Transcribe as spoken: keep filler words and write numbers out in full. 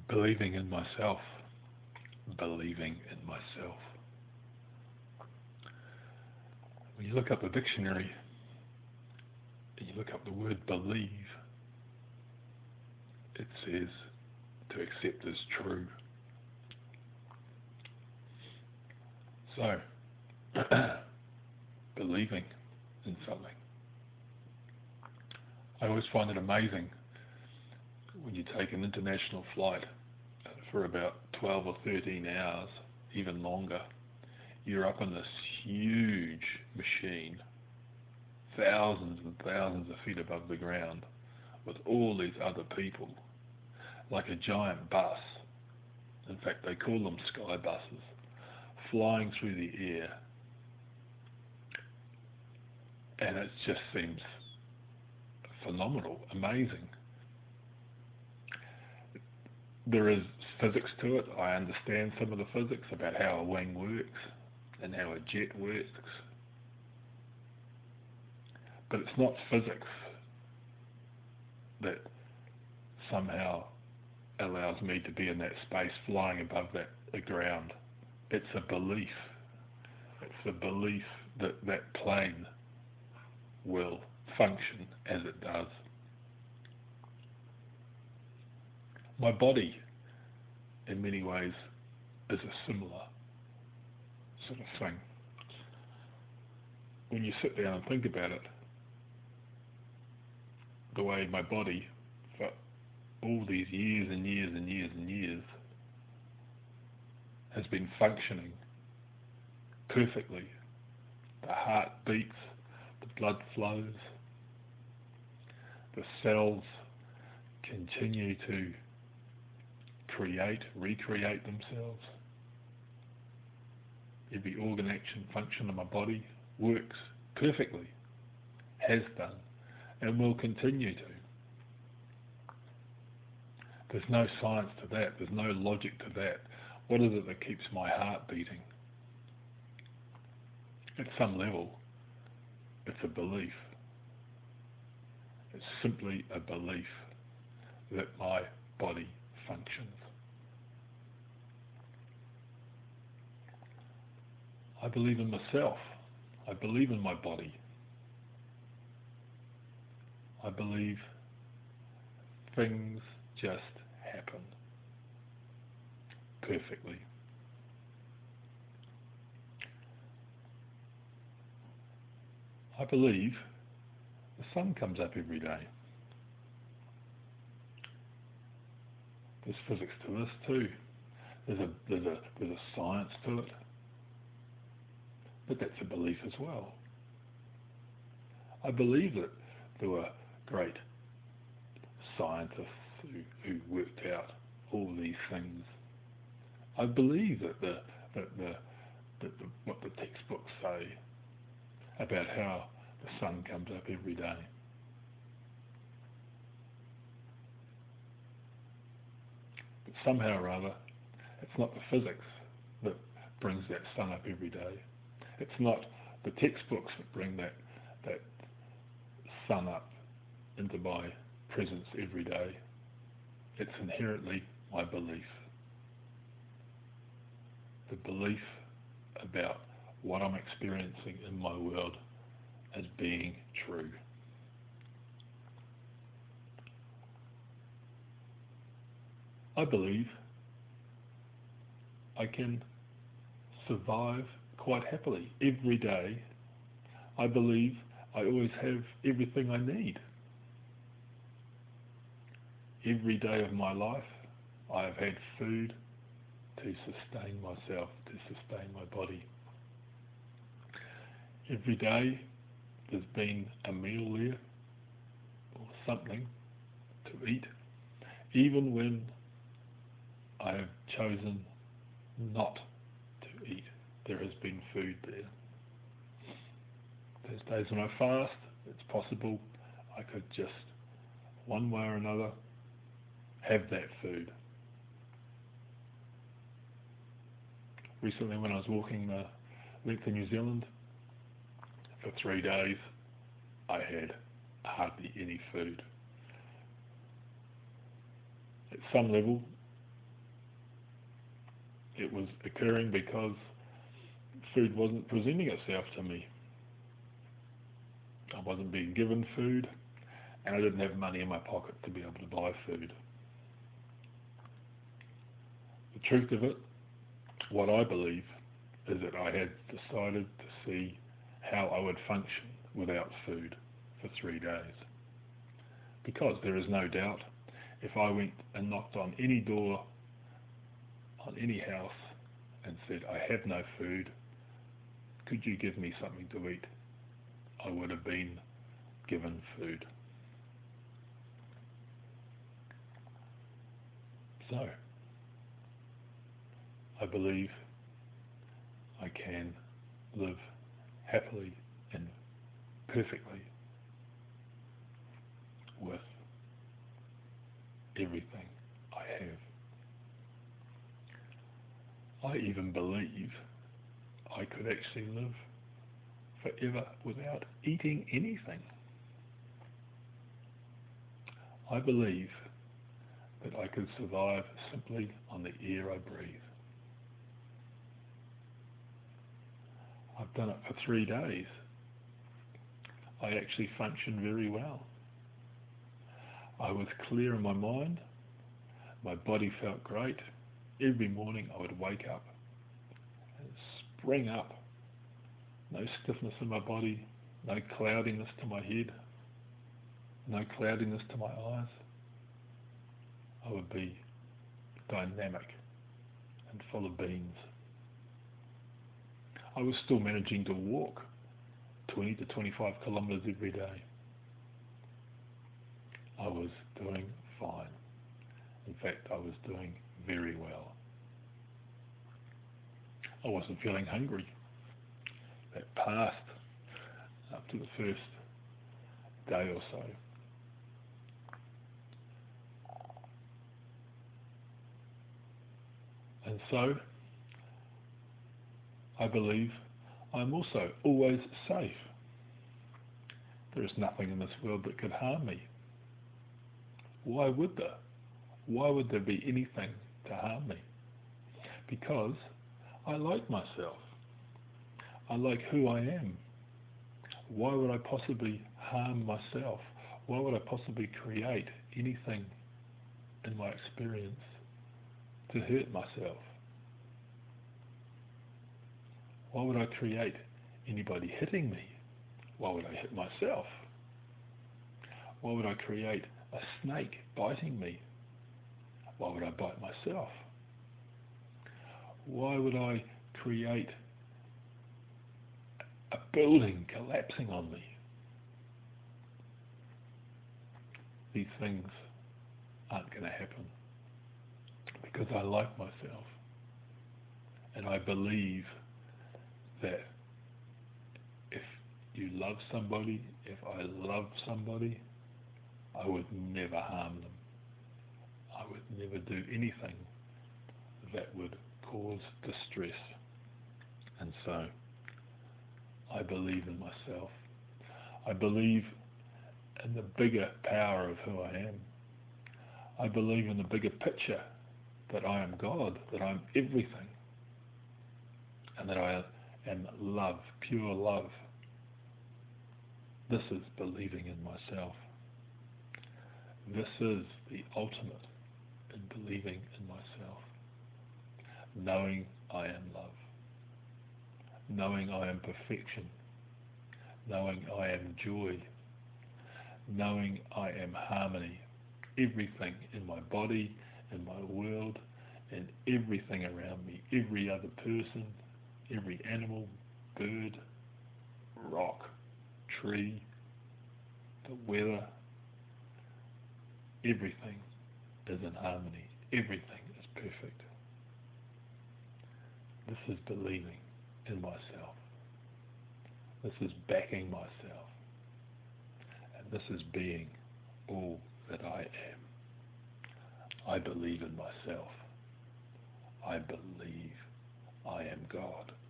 Believing in myself. Believing in myself. When you look up the dictionary and you look up the word believe, it says to accept as true. So, believing in something. I always find it amazing when you take an international flight for about twelve or thirteen hours, even longer. You're up in this huge machine, thousands and thousands of feet above the ground, with all these other people, like a giant bus. In fact, they call them sky buses, flying through the air. And it just seems phenomenal, amazing. There is physics to it. I understand some of the physics about how a wing works and how a jet works. But it's not physics that somehow allows me to be in that space flying above that the ground. It's a belief. It's a belief that that plane will function as it does. My body, in many ways, is a similar sort of thing. When you sit down and think about it, the way my body, for all these years and years and years and years, has been functioning perfectly. The heart beats, the blood flows, the cells continue to create, recreate themselves. Every organ, action, function of my body works perfectly, has done, and will continue to. There's no science to that, there's no logic to that. What is it that keeps my heart beating? At some level, it's a belief. It's simply a belief that my body functions. I believe in myself. I believe in my body. I believe things just happen perfectly. I believe the sun comes up every day. There's physics to this too. There's a there's a there's a science to it. But that's a belief as well. I believe that there were great scientists who, who worked out all these things. I believe that the that the that the, what the textbooks say about how the sun comes up every day. But somehow or other, it's not the physics that brings that sun up every day. It's not the textbooks that bring that that sun up into my presence every day. It's inherently my belief. The belief about what I'm experiencing in my world as being true. I believe I can survive quite happily every day. I believe I always have everything I need. Every day of my life I have had food to sustain myself, to sustain my body. Every day there's been a meal there or something to eat, even when I have chosen not to eat. There has been food there. There's days when I fast, it's possible I could just, one way or another, have that food. Recently when I was walking the length of New Zealand, for three days I had hardly any food. At some level, it was occurring because food wasn't presenting itself to me. I wasn't being given food, and I didn't have money in my pocket to be able to buy food. The truth of it, what I believe, is that I had decided to see how I would function without food for three days. Because there is no doubt, if I went and knocked on any door, on any house, and said, I have no food, could you give me something to eat? I would have been given food. So, I believe I can live happily and perfectly with everything I have. I even believe I could actually live forever without eating anything. I believe that I could survive simply on the air I breathe. I've done it for three days. I actually functioned very well. I was clear in my mind. My body felt great. Every morning I would wake up and spring up. No stiffness in my body, no cloudiness to my head, no cloudiness to my eyes. I would be dynamic and full of beans. I was still managing to walk twenty to twenty-five kilometres every day. I was doing fine. In fact, I was doing very well. I wasn't feeling hungry. That passed up to the first day or so. And so, I believe I'm also always safe. There is nothing in this world that could harm me. Why would there? Why would there be anything to harm me? Because I like myself. I like who I am. Why would I possibly harm myself? Why would I possibly create anything in my experience to hurt myself? Why would I create anybody hitting me? Why would I hit myself? Why would I create a snake biting me? Why would I bite myself? Why would I create a building collapsing on me? These things aren't going to happen because I like myself, and I believe that if you love somebody, if I love somebody, I would never harm them. I would never do anything that would cause distress. And so, I believe in myself. I believe in the bigger power of who I am. I believe in the bigger picture that I am God, that I'm everything, and that I am love, pure love. This is believing in myself. This is the ultimate in believing in myself. Knowing I am love. Knowing I am perfection. Knowing I am joy. Knowing I am harmony. Everything in my body, in my world, and everything around me, every other person, every animal, bird, rock, tree, the weather, everything is in harmony. Everything is perfect. This is believing in myself. This is backing myself. And this is being all that I am. I believe in myself. I believe I am God.